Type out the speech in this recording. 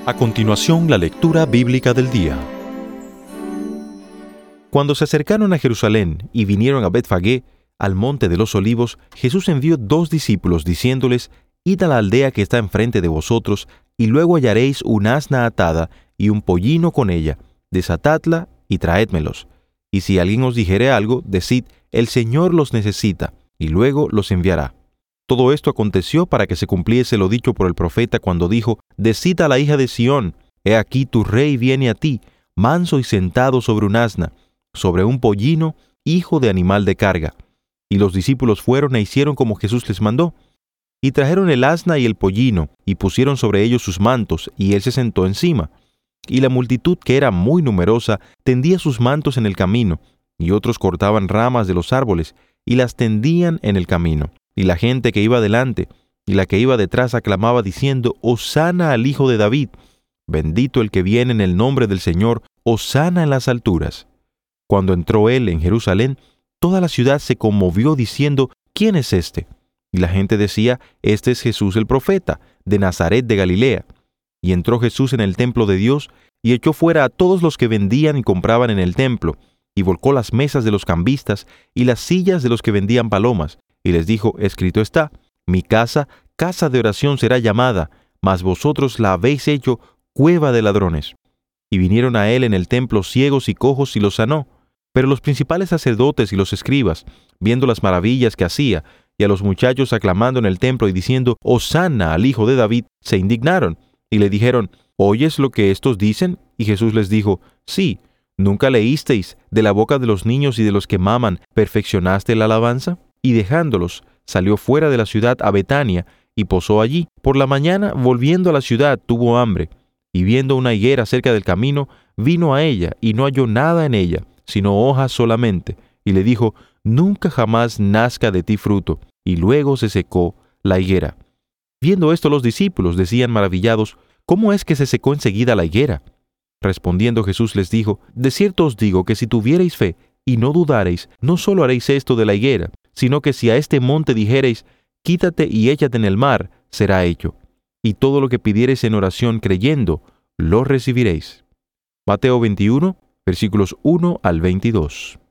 A continuación, la lectura bíblica del día. Cuando se acercaron a Jerusalén y vinieron a Betfagé, al monte de los Olivos, Jesús envió 2 discípulos, diciéndoles: Id a la aldea que está enfrente de vosotros, y luego hallaréis un asna atada y un pollino con ella. Desatadla y traédmelos. Y si alguien os dijere algo, decid: El Señor los necesita, y luego los enviará. Todo esto aconteció para que se cumpliese lo dicho por el profeta cuando dijo: Decid a la hija de Sión: He aquí tu rey viene a ti, manso y sentado sobre un asna, sobre un pollino, hijo de animal de carga. Y los discípulos fueron e hicieron como Jesús les mandó. Y trajeron el asna y el pollino, y pusieron sobre ellos sus mantos, y él se sentó encima. Y la multitud, que era muy numerosa, tendía sus mantos en el camino, y otros cortaban ramas de los árboles, y las tendían en el camino. Y la gente que iba delante y la que iba detrás aclamaba diciendo: Hosana al Hijo de David. Bendito el que viene en el nombre del Señor, Hosana en las alturas. Cuando entró él en Jerusalén, toda la ciudad se conmovió diciendo: ¿Quién es este? Y la gente decía: Este es Jesús el profeta, de Nazaret de Galilea. Y entró Jesús en el templo de Dios, y echó fuera a todos los que vendían y compraban en el templo, y volcó las mesas de los cambistas y las sillas de los que vendían palomas, y les dijo: Escrito está: Mi casa, casa de oración será llamada, mas vosotros la habéis hecho cueva de ladrones. Y vinieron a él en el templo ciegos y cojos, y los sanó. Pero los principales sacerdotes y los escribas, viendo las maravillas que hacía, y a los muchachos aclamando en el templo y diciendo: Hosana al Hijo de David, se indignaron, y le dijeron: ¿Oyes lo que estos dicen? Y Jesús les dijo: Sí. ¿Nunca leísteis: de la boca de los niños y de los que maman perfeccionaste la alabanza? Y dejándolos, salió fuera de la ciudad a Betania, y posó allí. Por la mañana, volviendo a la ciudad, tuvo hambre, y viendo una higuera cerca del camino, vino a ella, y no halló nada en ella, sino hojas solamente, y le dijo: Nunca jamás nazca de ti fruto. Y luego se secó la higuera. Viendo esto, los discípulos decían maravillados: ¿Cómo es que se secó enseguida la higuera? Respondiendo Jesús les dijo: De cierto os digo que si tuviereis fe y no dudareis, no solo haréis esto de la higuera, sino que si a este monte dijereis: Quítate y échate en el mar, será hecho. Y todo lo que pidiereis en oración creyendo, lo recibiréis. Mateo 21, versículos 1 al 22.